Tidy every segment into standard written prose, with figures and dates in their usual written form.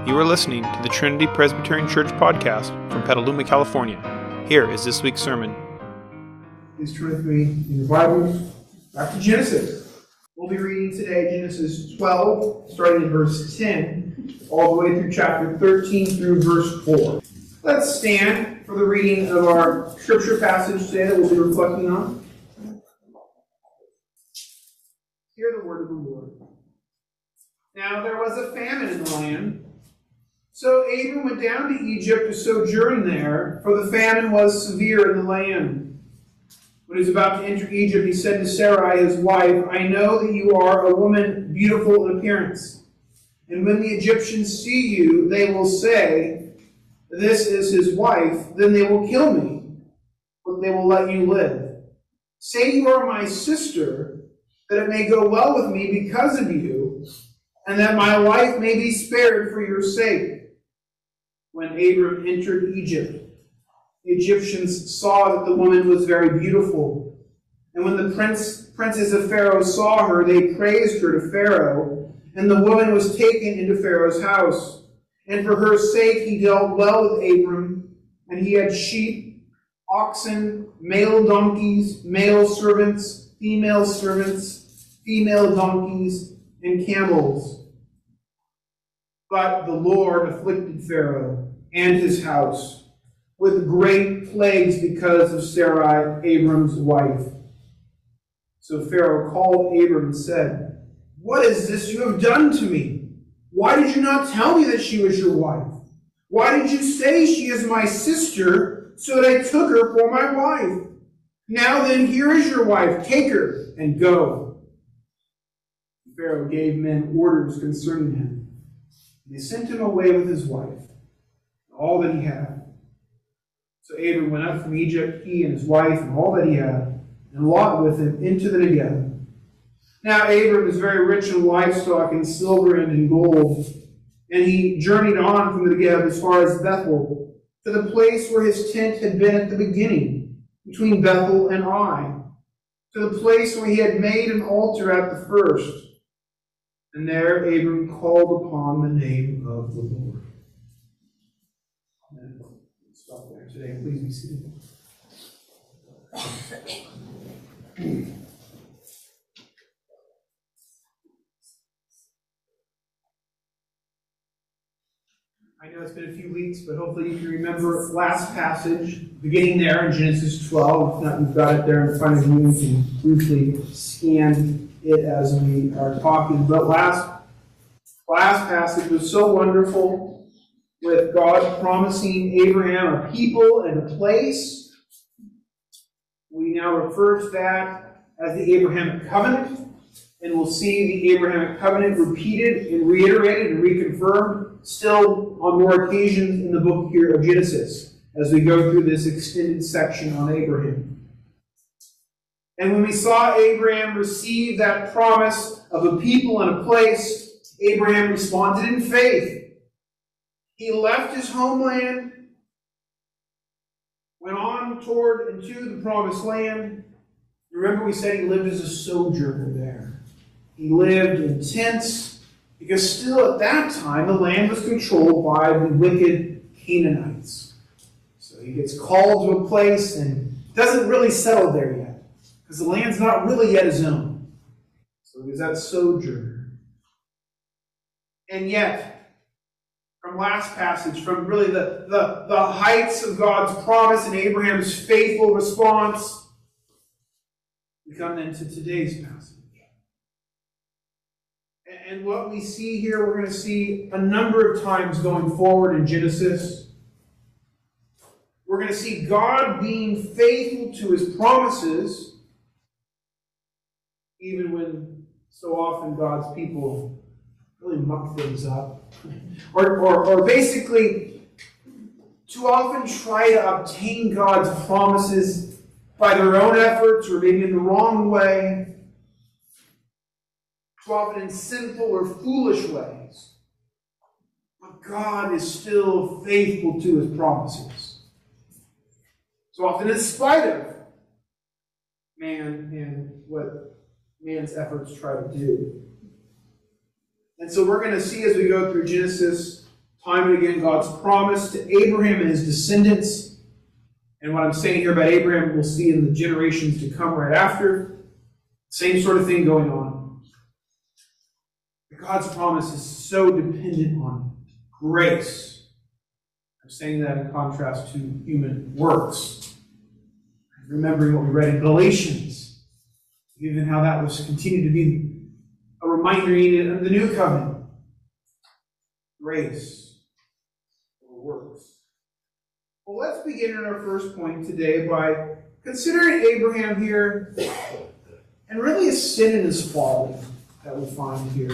You are listening to the Trinity Presbyterian Church podcast from Petaluma, California. Here is this week's sermon. Please turn with me in your Bibles back to Genesis. We'll be reading today Genesis 12, starting in verse 10, all the way through chapter 13 through verse 4. Let's stand for the reading of our scripture passage today that we'll be reflecting on. Hear the word of the Lord. Now there was a famine in the land. So Abram went down to Egypt to sojourn there, for the famine was severe in the land. When he was about to enter Egypt, he said to Sarai, his wife, I know that you are a woman beautiful in appearance. And when the Egyptians see you, they will say, this is his wife. Then they will kill me, but they will let you live. Say you are my sister, that it may go well with me because of you, and that my life may be spared for your sake. When Abram entered Egypt, the Egyptians saw that the woman was very beautiful. And when the princes of Pharaoh saw her, they praised her to Pharaoh. And the woman was taken into Pharaoh's house. And for her sake he dealt well with Abram. And he had sheep, oxen, male donkeys, male servants, female donkeys, and camels. But the Lord afflicted Pharaoh and his house with great plagues because of Sarai, Abram's wife. So Pharaoh called Abram and said, What is this you have done to me? Why did you not tell me that she was your wife? Why did you say she is my sister, so that I took her for my wife? Now then, here is your wife. Take her and go. Pharaoh gave men orders concerning him. They sent him away with his wife, all that he had. So Abram went up from Egypt, he and his wife, and all that he had, and Lot with him into the Negev. Now Abram was very rich in livestock, in silver, and in gold. And he journeyed on from the Negev as far as Bethel, to the place where his tent had been at the beginning, between Bethel and Ai, to the place where he had made an altar at the first. And there Abram called upon the name of the Lord. Amen. Stop there today. Please be seated. I know it's been a few weeks, but hopefully you can remember last passage, beginning there in Genesis 12. If not, you've got it there in front of you. You can briefly scan it as we are talking. But last passage was so wonderful, with God promising Abraham a people and a place. We now refer to that as the Abrahamic covenant, and we'll see the Abrahamic covenant repeated and reiterated and reconfirmed still on more occasions in the book here of Genesis as we go through this extended section on Abraham. And when we saw Abraham receive that promise of a people and a place, Abraham responded in faith. He left his homeland, went on toward into the promised land. Remember we said he lived as a sojourner there. He lived in tents, because still at that time the land was controlled by the wicked Canaanites. So he gets called to a place and doesn't really settle there yet, because the land's not really yet his own. So he's that sojourner. And yet, from last passage, from really the heights of God's promise and Abraham's faithful response, we come into today's passage. And what we see here, we're going to see a number of times going forward in Genesis. We're going to see God being faithful to his promises, even when so often God's people really muck things up. Or basically, too often try to obtain God's promises by their own efforts, or maybe in the wrong way. Too often in sinful or foolish ways. But God is still faithful to his promises. So often in spite of man and what man's efforts try to do. And so we're going to see as we go through Genesis Time and again, God's promise to Abraham and his descendants. And what I'm saying here about Abraham, we'll see in the generations to come right after. Same sort of thing going on. God's promise is so dependent on grace. I'm saying that in contrast to human works. Remembering what we read in Galatians, even how that was continued to be a reminder of the new covenant. Grace or works. Well, let's begin in our first point today by considering Abraham here and really his sin and his folly that we find here.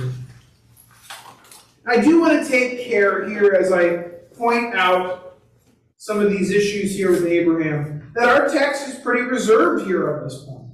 I do want to take care here as I point out some of these issues here with Abraham that our text is pretty reserved here on this point.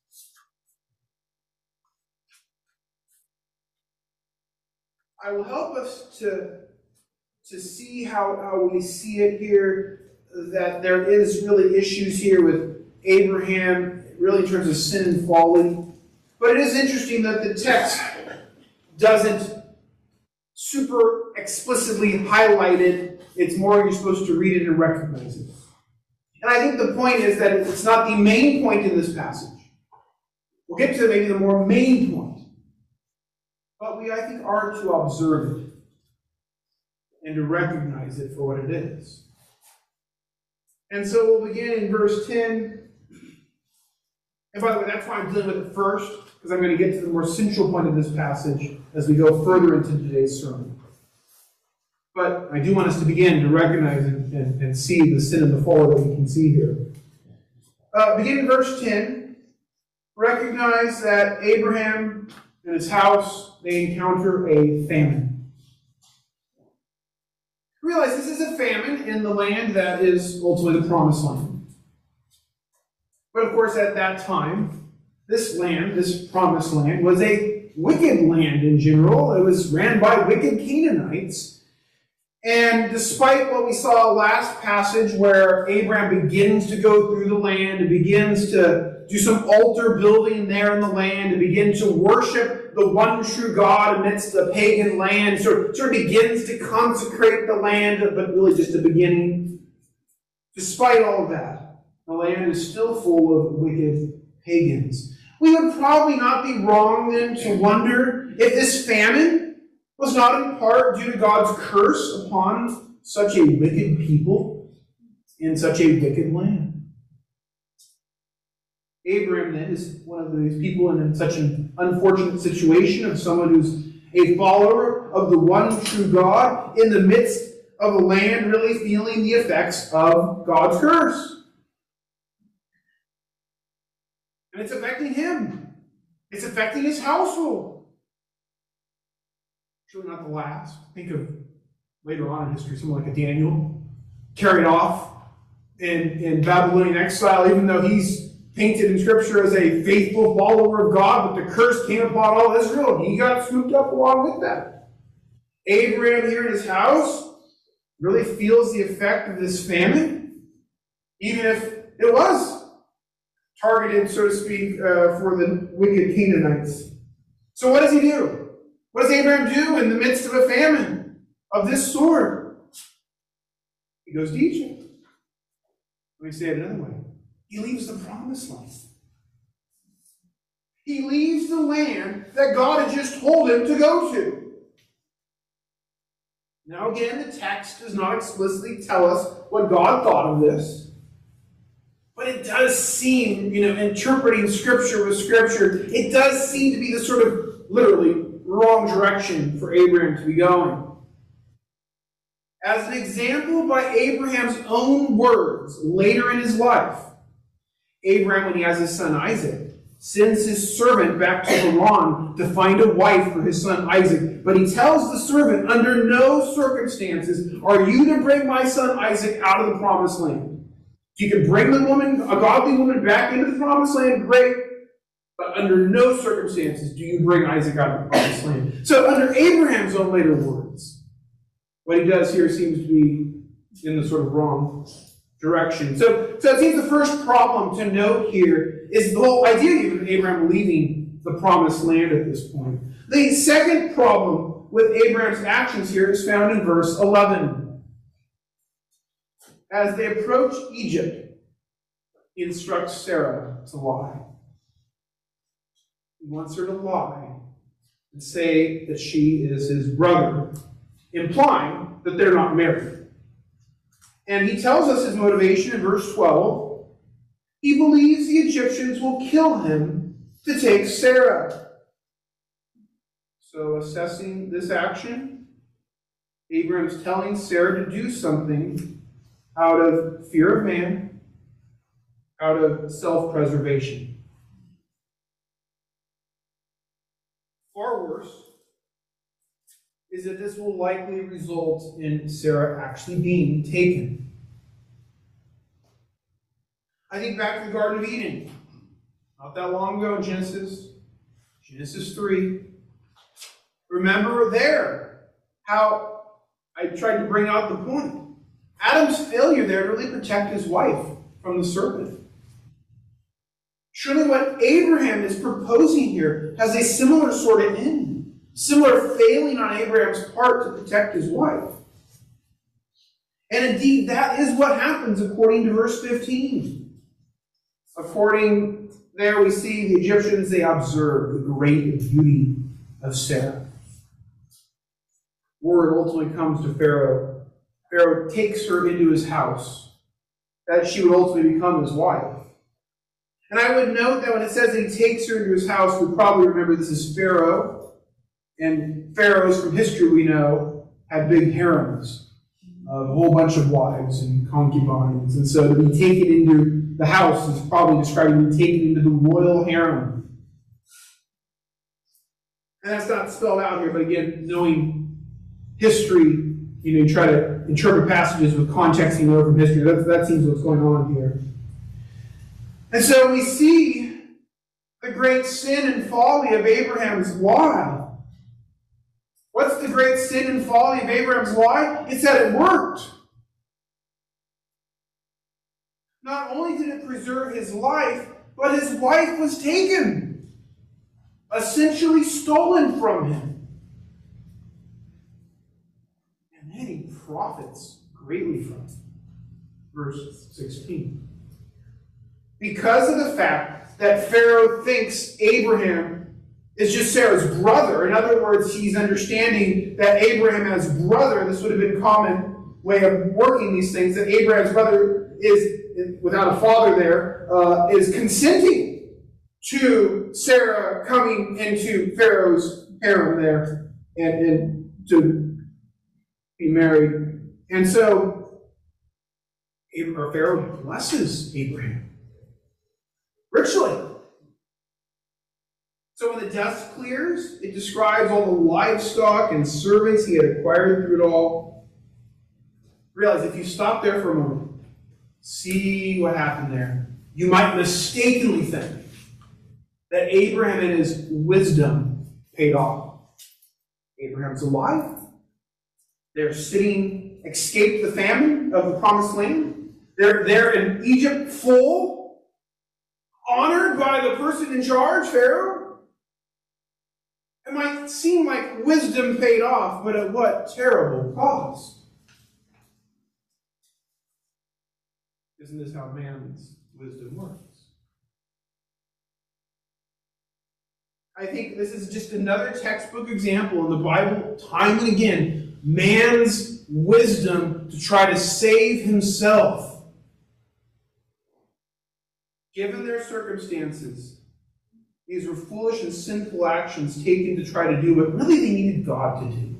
I will help us to see how we see it here, that there is really issues here with Abraham, really in terms of sin and folly. But it is interesting that the text doesn't super explicitly highlight it. It's more you're supposed to read it and recognize it. And I think the point is that it's not the main point in this passage. We'll get to maybe the more main point. But we, I think, are to observe it and to recognize it for what it is. And so we'll begin in verse 10. And by the way, that's why I'm dealing with it first, because I'm going to get to the more central point of this passage as we go further into today's sermon. But I do want us to begin to recognize and see the sin and the fall that we can see here. Beginning in verse 10, recognize that Abraham and his house, they encounter a famine. Realize this is a famine in the land that is ultimately the promised land. But of course, at that time, this land, this promised land, was a wicked land in general. It was ran by wicked Canaanites. And despite what we saw last passage where Abraham begins to go through the land and begins to do some altar building there in the land and begin to worship the one true God amidst the pagan land, sort of begins to consecrate the land, but really just a beginning. Despite all of that, the land is still full of wicked pagans. We would probably not be wrong then to wonder if this famine was not in part due to God's curse upon such a wicked people in such a wicked land. Abraham then is one of these people in such an unfortunate situation of someone who's a follower of the one true God in the midst of a land really feeling the effects of God's curse. And it's affecting him. It's affecting his household. Surely not the last. Think of later on in history, someone like a Daniel carried off in Babylonian exile, even though he's painted in Scripture as a faithful follower of God, but the curse came upon all Israel, and he got swooped up along with that. Abraham here in his house really feels the effect of this famine, even if it was targeted, so to speak, for the wicked Canaanites. So what does he do? What does Abraham do in the midst of a famine of this sort? He goes to Egypt. Let me say it another way. He leaves the promised land. He leaves the land that God had just told him to go to. Now again, the text does not explicitly tell us what God thought of this. But it does seem, interpreting Scripture with Scripture, it does seem to be the sort of literally wrong direction for Abraham to be going. As an example, by Abraham's own words later in his life, Abraham, when he has his son Isaac, sends his servant back to Haran to find a wife for his son Isaac. But he tells the servant, under no circumstances are you to bring my son Isaac out of the promised land. If you can bring the woman, a godly woman, back into the promised land, great. But under no circumstances do you bring Isaac out of the promised land. So under Abraham's own later words, what he does here seems to be in the sort of wrong direction. So it seems the first problem to note here is the whole idea of Abraham leaving the promised land at this point. The second problem with Abraham's actions here is found in verse 11. As they approach Egypt, he instructs Sarah to lie. He wants her to lie and say that she is his brother, implying that they're not married. And he tells us his motivation in verse 12. He believes the Egyptians will kill him to take Sarah. So, assessing this action, Abraham's telling Sarah to do something out of fear of man, out of self-preservation. Far worse is that this will likely result in Sarah actually being taken. I think back to the Garden of Eden, not that long ago in Genesis 3. Remember there how I tried to bring out the point. Adam's failure there to really protect his wife from the serpent. Surely what Abraham is proposing here has a similar sort of end. Similar failing on Abraham's part to protect his wife. And indeed, that is what happens according to verse 15. According there we see the Egyptians, they observe the great beauty of Sarah. Word ultimately comes to Pharaoh. Pharaoh takes her into his house, that she would ultimately become his wife. And I would note that when it says that he takes her into his house, we probably remember this is Pharaoh. And pharaohs from history we know had big harems, a whole bunch of wives and concubines. And so to be taken into the house is probably describing being taken into the royal harem. And that's not spelled out here, but again, knowing history, you try to interpret passages with context you know from history. That seems what's going on here. And so we see the great sin and folly of Abraham's lie. What's the great sin and folly of Abraham's lie? It's that it worked. Not only did it preserve his life, but his wife was taken, essentially stolen from him. And then he profits greatly from it. Verse 16. Because of the fact that Pharaoh thinks Abraham is just Sarah's brother. In other words, he's understanding that Abraham as brother, this would have been a common way of working these things, that Abraham's brother is, without a father there, is consenting to Sarah coming into Pharaoh's harem there and to be married. And so Pharaoh blesses Abraham richly. So when the dust clears, it describes all the livestock and servants he had acquired through it all. Realize if you stop there for a moment, see what happened there, you might mistakenly think that Abraham and his wisdom paid off. Abraham's alive. They're sitting, escaped the famine of the promised land. They're in Egypt full, honored by the person in charge, Pharaoh. It might seem like wisdom paid off, but at what terrible cost? Isn't this how man's wisdom works? I think this is just another textbook example in the Bible, time and again, man's wisdom to try to save himself. Given their circumstances, these were foolish and sinful actions taken to try to do what really they needed God to do.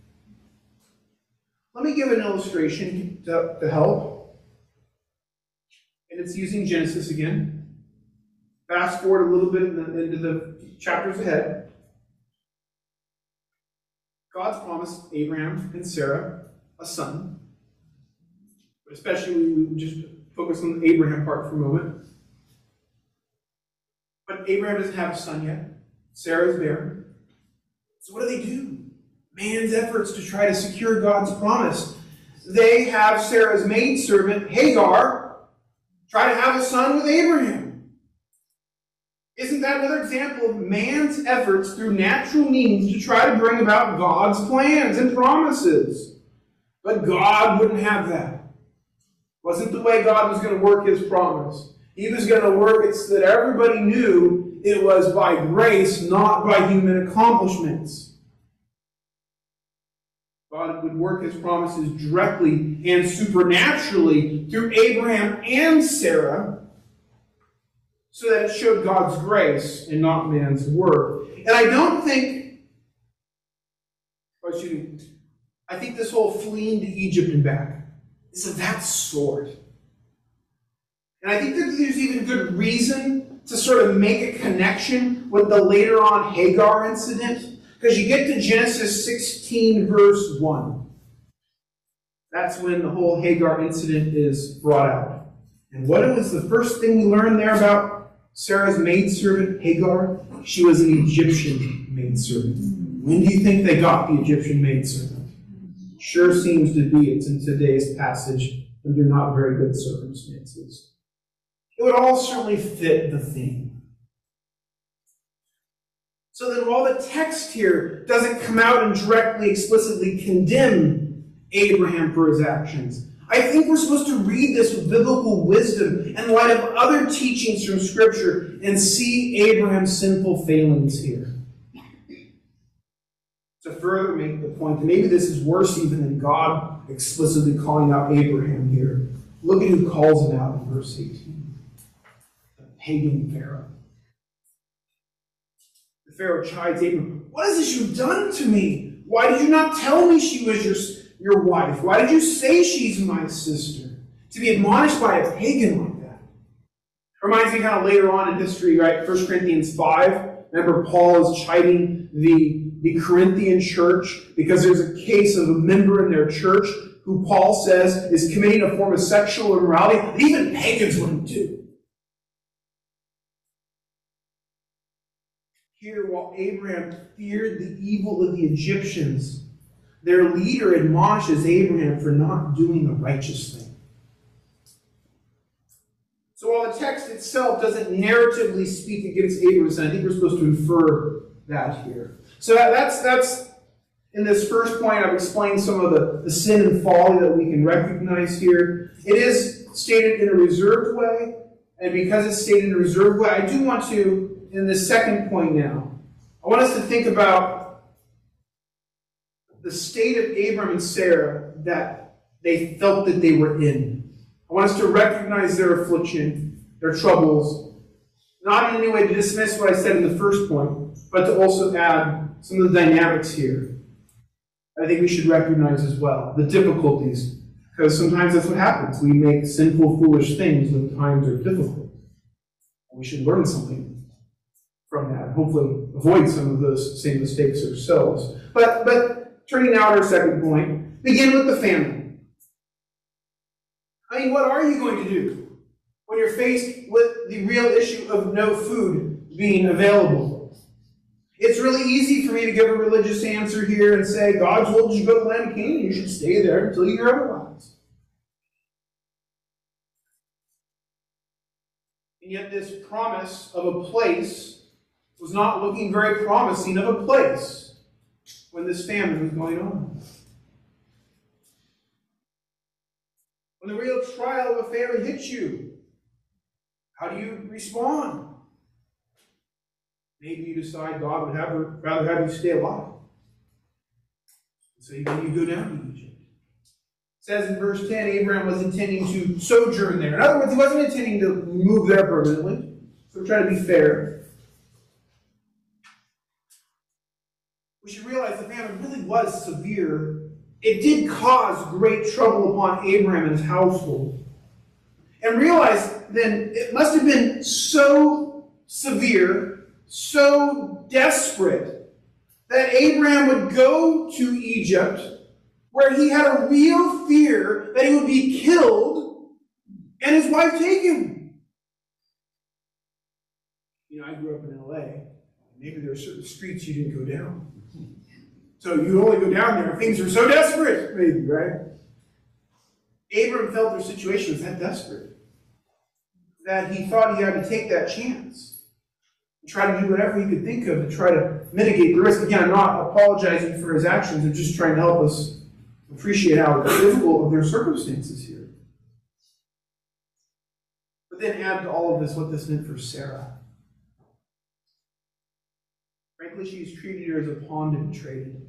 Let me give an illustration to help. And it's using Genesis again. Fast forward a little bit into the chapters ahead. God's promised Abraham and Sarah a son. But especially, we just focus on the Abraham part for a moment. But Abraham doesn't have a son yet. Sarah's barren. So what do? Man's efforts to try to secure God's promise. They have Sarah's maidservant, Hagar, try to have a son with Abraham. Isn't that another example of man's efforts through natural means to try to bring about God's plans and promises? But God wouldn't have that. It wasn't the way God was going to work his promise. He was going to work it so that everybody knew it was by grace, not by human accomplishments. God would work his promises directly and supernaturally through Abraham and Sarah, so that it showed God's grace and not man's work. And I don't think, I think this whole fleeing to Egypt and back is of that sort. And I think that there's even good reason to sort of make a connection with the later on Hagar incident. Because you get to Genesis 16, verse 1. That's when the whole Hagar incident is brought out. And what was the first thing we learned there about Sarah's maidservant, Hagar? She was an Egyptian maidservant. When do you think they got the Egyptian maidservant? Sure seems to be it's in today's passage under not very good circumstances. It would all certainly fit the theme. So then while the text here doesn't come out and directly, explicitly condemn Abraham for his actions, I think we're supposed to read this with biblical wisdom in light of other teachings from Scripture and see Abraham's sinful failings here. To further make the point that maybe this is worse even than God explicitly calling out Abraham here, look at who calls him out in verse 18. The pagan Pharaoh. The Pharaoh chides Abraham. What is this you've done to me? Why did you not tell me she was your wife? Why did you say she's my sister? To be admonished by a pagan like that. Reminds me kind of later on in history, right? 1 Corinthians 5. Remember Paul is chiding the Corinthian church because there's a case of a member in their church who Paul says is committing a form of sexual immorality that even pagans wouldn't do. Here, while Abraham feared the evil of the Egyptians, their leader admonishes Abraham for not doing the righteous thing. So while the text itself doesn't narratively speak against Abraham's sin, I think we're supposed to infer that here. So that's in this first point, I've explained some of the sin and folly that we can recognize here. It is stated in a reserved way, and because it's stated in a reserved way, I do want to, in this second point now, I want us to think about the state of Abram and Sarah that they felt that they were in. I want us to recognize their affliction, their troubles, not in any way to dismiss what I said in the first point, but to also add some of the dynamics here. I think we should recognize as well the difficulties, because sometimes that's what happens. We make sinful, foolish things when times are difficult. We should learn something from that, and hopefully avoid some of those same mistakes ourselves. But turning now to our second point, begin with the family. I mean, what are you going to do when you're faced with the real issue of no food being available? It's really easy for me to give a religious answer here and say, God told you to go to the land of Canaan, you should stay there until you hear otherwise. And yet this promise of a place was not looking very promising of a place when this famine was going on. When the real trial of a famine hits you, how do you respond? Maybe you decide God would rather have you stay alive. So you go down to Egypt. It says in verse 10, Abraham was intending to sojourn there. In other words, he wasn't intending to move there permanently. So we're trying to be fair. We should realize the famine really was severe. It did cause great trouble upon Abraham and his household. And realize then, it must have been so severe, so desperate, that Abraham would go to Egypt, where he had a real fear that he would be killed and his wife taken. You know, I grew up in L.A. Maybe there are certain streets you didn't go down. So you only go down there if things are so desperate, maybe, right? Abraham felt their situation was that desperate that he thought he had to take that chance. and try to do whatever he could think of to try to mitigate the risk. Again, I'm not apologizing for his actions. I'm just trying to help us appreciate how difficult of their circumstances here. But then add to all of this what this meant for Sarah. Frankly, she's treated her as a pawn to be traded.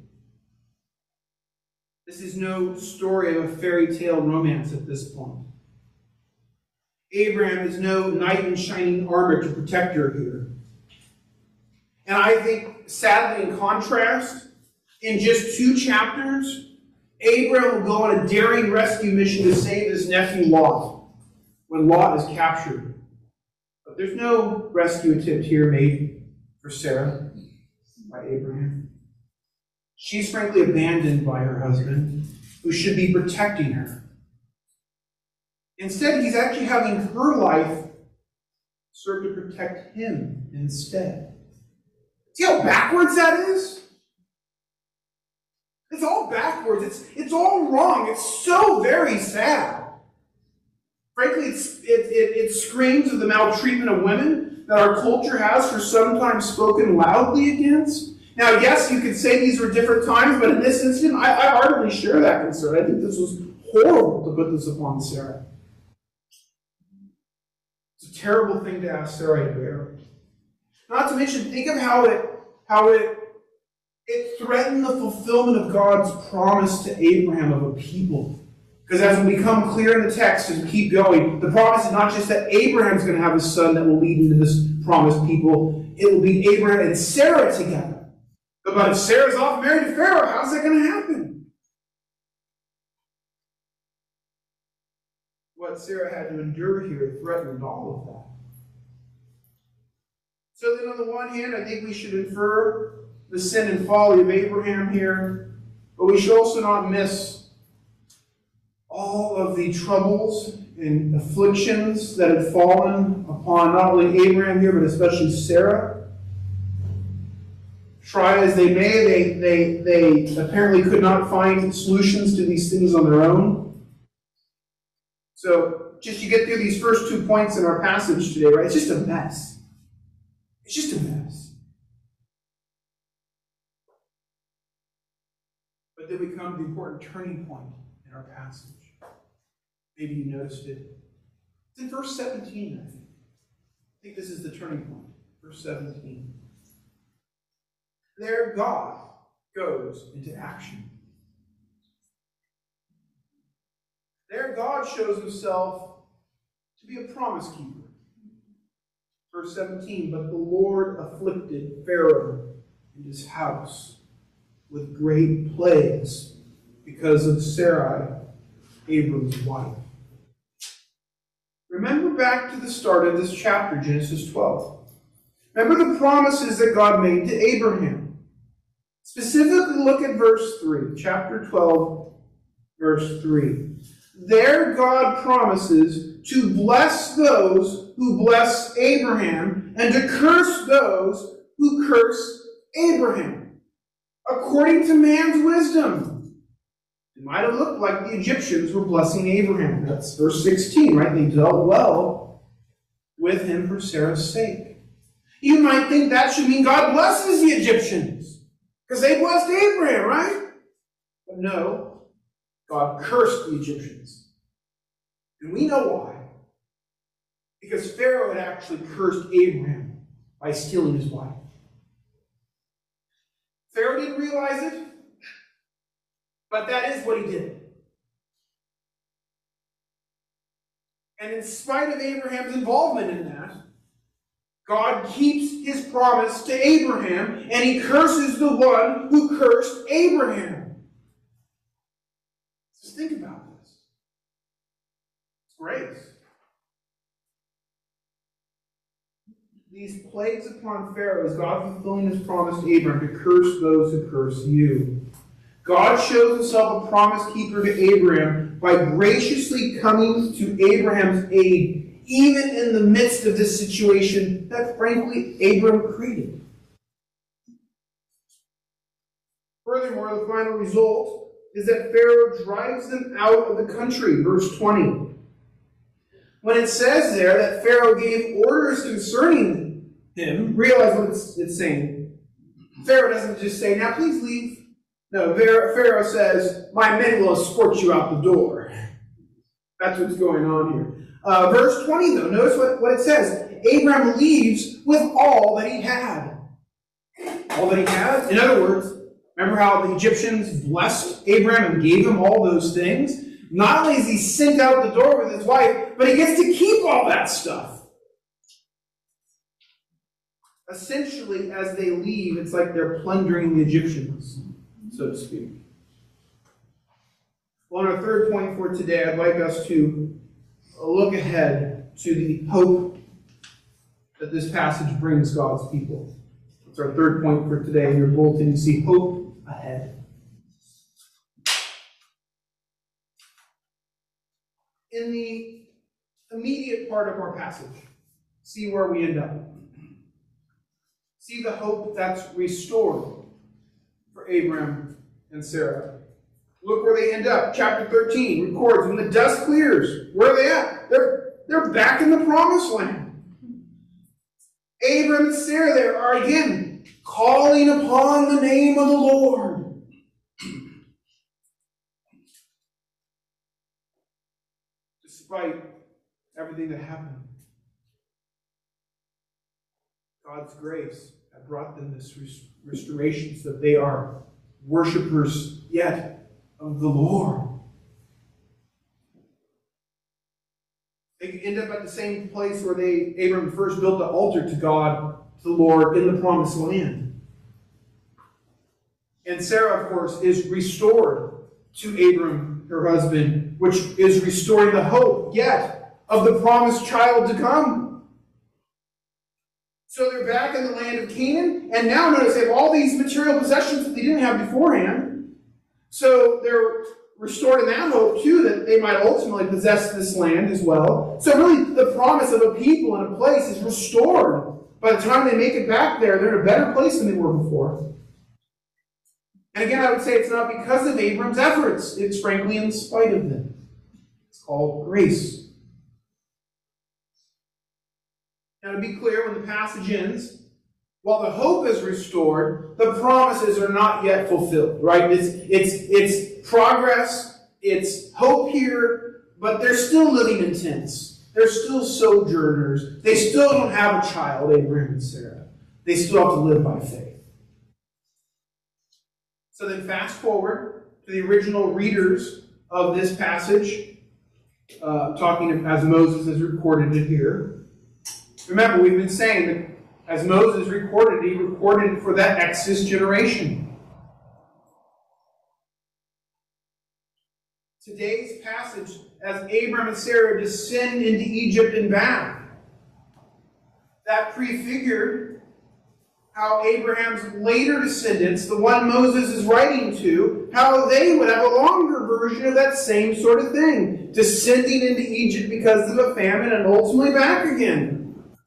This is no story of a fairy tale romance at this point. Abraham is no knight in shining armor to protect her here. And I think, sadly, in contrast, in just 2 chapters, Abraham will go on a daring rescue mission to save his nephew Lot when Lot is captured. But there's no rescue attempt here made for Sarah by Abraham. She's frankly abandoned by her husband, who should be protecting her. Instead, he's actually having her life serve to protect him instead. See how backwards that is? It's all backwards. It's all wrong. It's so very sad. Frankly, it screams of the maltreatment of women that our culture has for sometimes spoken loudly against. Now, yes, you could say these were different times, but in this instance, I heartily share that concern. I think this was horrible to put this upon Sarah. It's a terrible thing to ask Sarah to bear. Not to mention, think of how it threatened the fulfillment of God's promise to Abraham of a people. Because as will become clear in the text as we keep going, the promise is not just that Abraham's going to have a son that will lead into this promised people. It will be Abraham and Sarah together. But if Sarah's off married to Pharaoh, how's that going to happen? What Sarah had to endure here threatened all of that. So then on the one hand, I think we should infer the sin and folly of Abraham here, but we should also not miss all of the troubles and afflictions that had fallen upon not only Abraham here, but especially Sarah. Try as they may, they apparently could not find solutions to these things on their own. So, just you get through these first 2 points in our passage today, right? It's just a mess. It's just a mess. But then we come to the important turning point in our passage. Maybe you noticed it. It's in verse 17, I think. I think this is the turning point. Verse 17. There God goes into action. There God shows himself to be a promise keeper. Verse 17, but the Lord afflicted Pharaoh and his house with great plagues because of Sarai, Abram's wife. Remember back to the start of this chapter, Genesis 12. Remember the promises that God made to Abraham. Specifically, look at verse 3, chapter 12, verse 3. There God promises to bless those who bless Abraham and to curse those who curse Abraham, according to man's wisdom. It might have looked like the Egyptians were blessing Abraham. That's verse 16, right? They dealt well with him for Sarah's sake. You might think that should mean God blesses the Egyptians, because they blessed Abraham, right? But no, God cursed the Egyptians. And we know why. Because Pharaoh had actually cursed Abraham by stealing his wife. Pharaoh didn't realize it, but that is what he did. And in spite of Abraham's involvement in that, God keeps his promise to Abraham, and he curses the one who cursed Abraham. Just think about this. It's grace. These plagues upon Pharaoh is God fulfilling his promise to Abraham to curse those who curse you. God shows himself a promise keeper to Abraham by graciously coming to Abraham's aid, even in the midst of this situation that, frankly, Abraham created. Furthermore, the final result is that Pharaoh drives them out of the country. Verse 20. When it says there that Pharaoh gave orders concerning them, him, realize what it's saying. Pharaoh doesn't just say, now please leave. No, Pharaoh says, my men will escort you out the door. That's what's going on here. Verse 20, though, notice what it says. Abraham leaves with all that he had. All that he had? In other words, remember how the Egyptians blessed Abraham and gave him all those things? Not only is he sent out the door with his wife, but he gets to keep all that stuff. Essentially, as they leave, it's like they're plundering the Egyptians, so to speak. Well, on our third point for today, I'd like us to look ahead to the hope that this passage brings God's people. That's our third point for today. In your bulletin, you see hope ahead. In the immediate part of our passage, see where we end up. See the hope that's restored for Abram and Sarah. Look where they end up. Chapter 13 records, when the dust clears, where are they at? They're back in the promised land. Abram and Sarah there are again calling upon the name of the Lord. Despite everything that happened, God's grace had brought them this restoration so that they are worshipers yet of the Lord. They end up at the same place where Abram first built the altar to God, to the Lord, in the promised land. And Sarah, of course, is restored to Abram, her husband, which is restoring the hope yet of the promised child to come. So they're back in the land of Canaan, and now notice they have all these material possessions that they didn't have beforehand. So they're restored in that hope, too, that they might ultimately possess this land as well. So really, the promise of a people and a place is restored. By the time they make it back there, they're in a better place than they were before. And again, I would say it's not because of Abram's efforts. It's frankly in spite of them. It's called grace. Now, to be clear, when the passage ends, while the hope is restored, the promises are not yet fulfilled, right? It's progress, it's hope here, but they're still living in tents. They're still sojourners. They still don't have a child, Abraham and Sarah. They still have to live by faith. So then fast forward to the original readers of this passage, talking as Moses has recorded it here. Remember, we've been saying that as Moses recorded, he recorded it for that Exodus generation. Today's passage, as Abram and Sarah descend into Egypt and back, that prefigured how Abraham's later descendants, the one Moses is writing to, how they would have a longer version of that same sort of thing, descending into Egypt because of a famine and ultimately back again.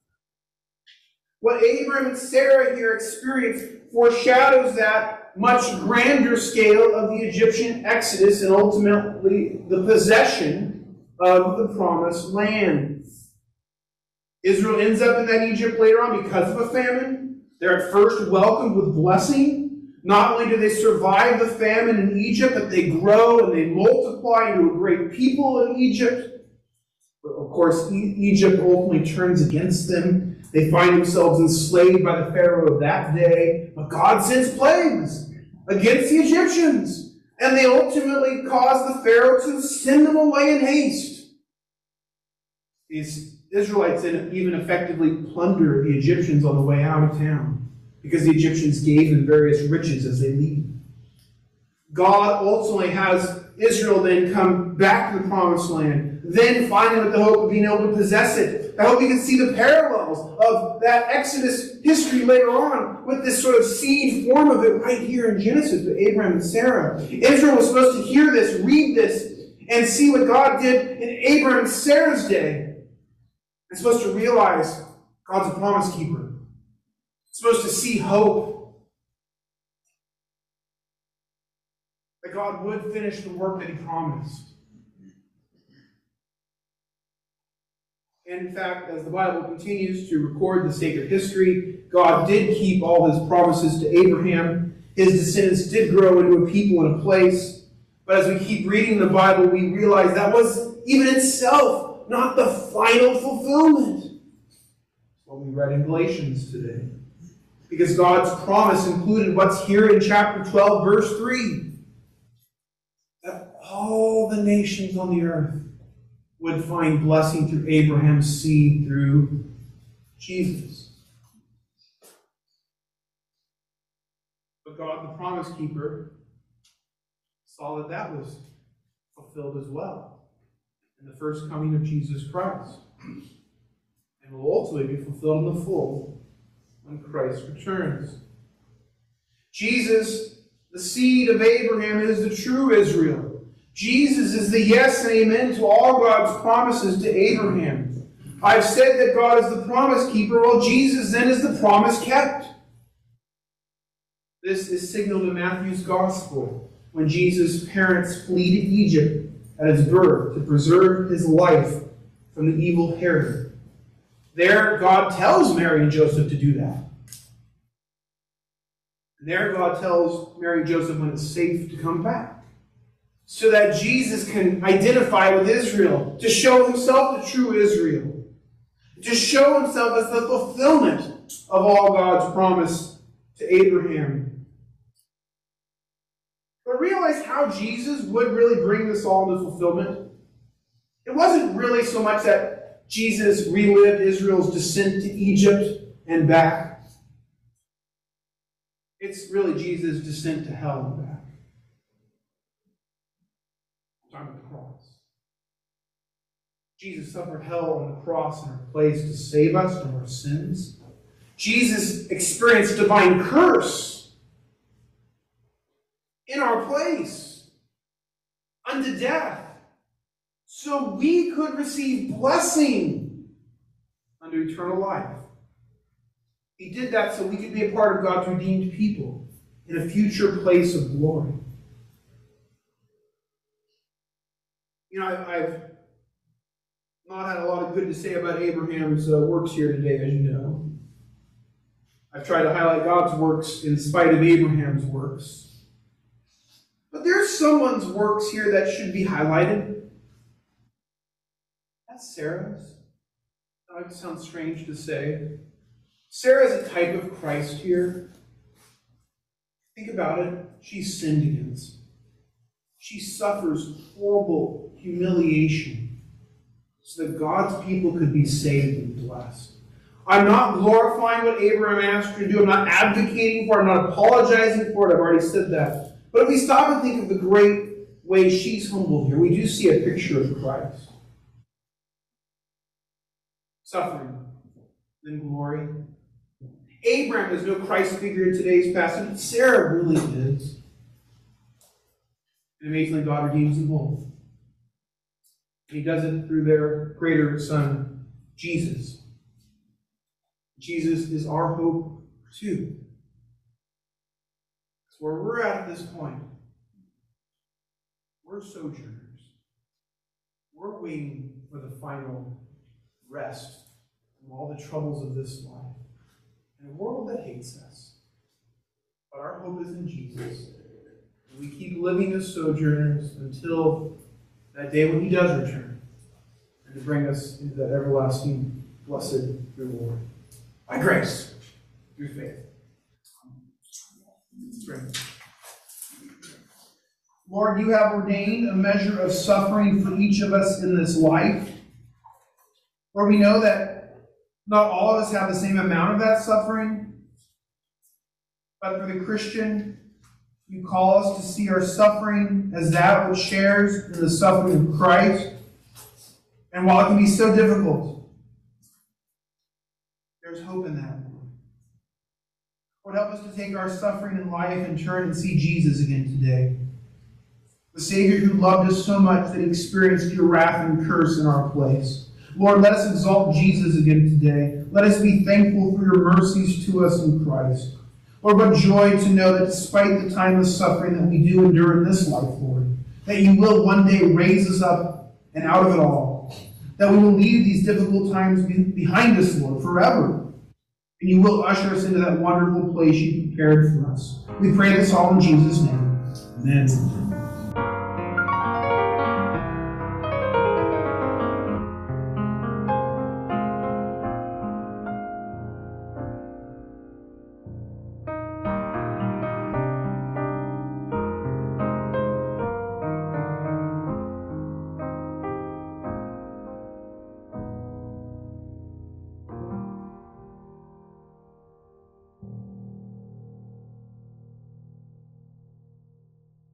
What Abram and Sarah here experienced foreshadows that much grander scale of the Egyptian exodus and ultimately the possession of the promised land. Israel ends up in that Egypt later on because of a famine. They're at first welcomed with blessing. Not only do they survive the famine in Egypt, but they grow and they multiply into a great people in Egypt. But of course, Egypt ultimately turns against them. They find themselves enslaved by the Pharaoh of that day. But God sends plagues against the Egyptians. And they ultimately cause the Pharaoh to send them away in haste. These Israelites even effectively plunder the Egyptians on the way out of town, because the Egyptians gave them various riches as they leave. God ultimately has Israel then come back to the promised land, then finally with the hope of being able to possess it. I hope you can see the parallels of that Exodus history later on with this sort of seed form of it right here in Genesis with Abraham and Sarah. Israel was supposed to hear this, read this, and see what God did in Abraham and Sarah's day. They're supposed to realize God's a promise keeper. They're supposed to see hope. That God would finish the work that He promised. And in fact, as the Bible continues to record the sacred history, God did keep all his promises to Abraham. His descendants did grow into a people and a place. But as we keep reading the Bible, we realize that was even itself not the final fulfillment. That's what we read in Galatians today. Because God's promise included what's here in chapter 12, verse 3. That all the nations on the earth would find blessing through Abraham's seed, through Jesus. But God, the promise keeper, saw that that was fulfilled as well in the first coming of Jesus Christ, and will ultimately be fulfilled in the full when Christ returns. Jesus, the seed of Abraham, is the true Israel. Jesus is the yes and amen to all God's promises to Abraham. I've said that God is the promise keeper. Well, Jesus then is the promise kept. This is signaled in Matthew's Gospel when Jesus' parents flee to Egypt at his birth to preserve his life from the evil Herod. There, God tells Mary and Joseph to do that. And there, God tells Mary and Joseph when it's safe to come back, so that Jesus can identify with Israel, to show himself the true Israel, to show himself as the fulfillment of all God's promise to Abraham. But realize how Jesus would really bring this all into fulfillment. It wasn't really so much that Jesus relived Israel's descent to Egypt and back. It's really Jesus' descent to hell and back. On the cross. Jesus suffered hell on the cross in our place to save us from our sins. Jesus experienced divine curse in our place unto death, so we could receive blessing unto eternal life. He did that so we could be a part of God's redeemed people in a future place of glory. You know, I've not had a lot of good to say about Abraham's works here today, as you know. I've tried to highlight God's works in spite of Abraham's works. But there's someone's works here that should be highlighted. That's Sarah's. That sounds strange to say. Sarah's a type of Christ here. Think about it. She's sinned against. She suffers horrible humiliation so that God's people could be saved and blessed. I'm not glorifying what Abraham asked her to do. I'm not advocating for it. I'm not apologizing for it. I've already said that. But if we stop and think of the great way she's humbled here, we do see a picture of Christ. Suffering, then glory. Abraham is no Christ figure in today's passage, but Sarah really is. And amazingly, God redeems them both. He does it through their greater Son, Jesus. Jesus is our hope, too. That's where we're at this point. We're sojourners. We're waiting for the final rest from all the troubles of this life. In a world that hates us. But our hope is in Jesus. And we keep living as sojourners until that day when he does return. And to bring us into that everlasting, blessed reward. By grace, through faith. Let's pray. Lord, you have ordained a measure of suffering for each of us in this life, where we know that not all of us have the same amount of that suffering, but for the Christian, you call us to see our suffering as that which shares in the suffering of Christ. And while it can be so difficult, there's hope in that. Lord, help us to take our suffering in life and turn and see Jesus again today. The Savior who loved us so much that he experienced your wrath and curse in our place. Lord, let us exalt Jesus again today. Let us be thankful for your mercies to us in Christ. Lord, what joy to know that despite the timeless suffering that we do endure in this life, Lord, that you will one day raise us up and out of it all, that we will leave these difficult times behind us, Lord, forever. And you will usher us into that wonderful place you prepared for us. We pray this all in Jesus' name. Amen.